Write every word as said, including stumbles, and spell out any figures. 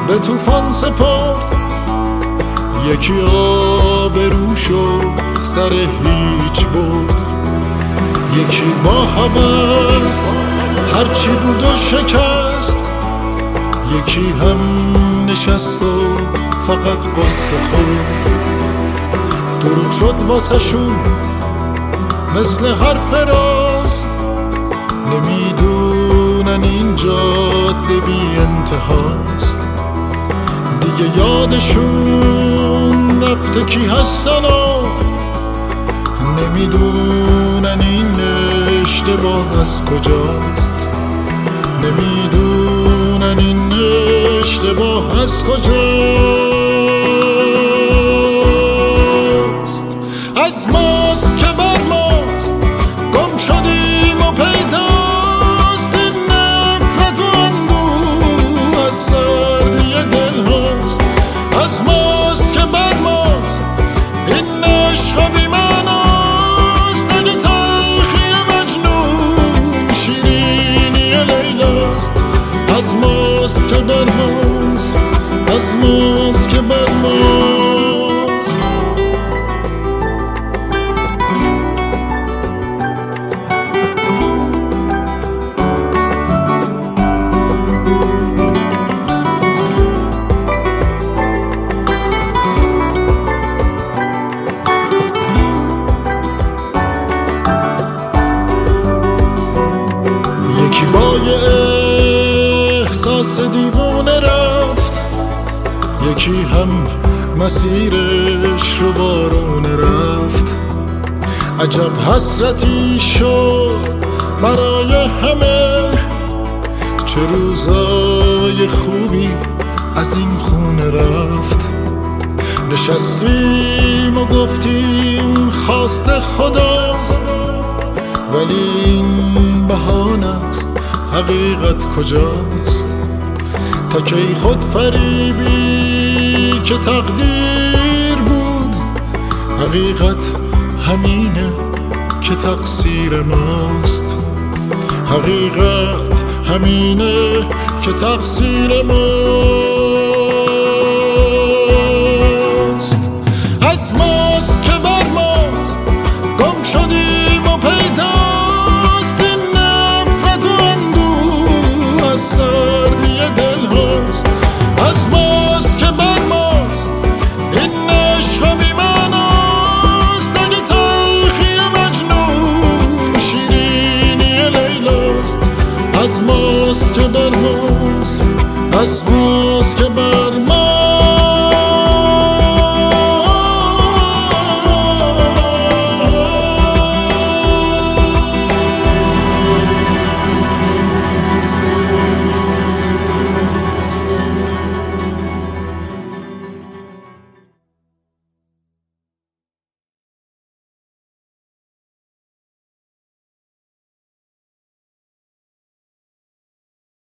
به طوفان سپرد، یکی آبروش و سر هیچ برد، یکی با هوس هرچی بود و شکست، یکی هم نشست و فقط قصه خورد. دروغ شد واسه شون مثل حرف راست، نمیدونن این جاده بی انتهاست. دیگه یادشون رفته کی هستن و نمیدونن این اشتباه از کجاست، نمیدونن این اشتباه از کجاست. از ماست که بر ماست گم شدیم و پیداست، این نفرت و اندوه از سردی دل هاست. از ماست که بر ماست این عشق بی معناست، اگه تلخی مجنون شیرینی لیلاست. از ماست که بر ماست، از ماست که بر ماست. یکی با یه احساس دیوونه رفت، یکی هم مسیرش رو بارونه رفت. عجب حسرتی شد برای همه، چه روزای خوبی از این خونه رفت. نشستیم و گفتیم خواست خداست، ولی این بهانه است، حقیقت کجاست؟ تا کی خود فریبی که تقدیر بود، حقیقت همینه که تقصیر ماست. حقیقت همینه که تقصیر ماست. از ماست که بر ماست گم شدیم و پیداست، این نفرت و اندوه از سردی دل هاست. از ماست که بر ماست این عشق بی معناست، اگه تلخی مجنون شیرینی لیلاست. از ماست که بر ماست، از ماست که بر ماست.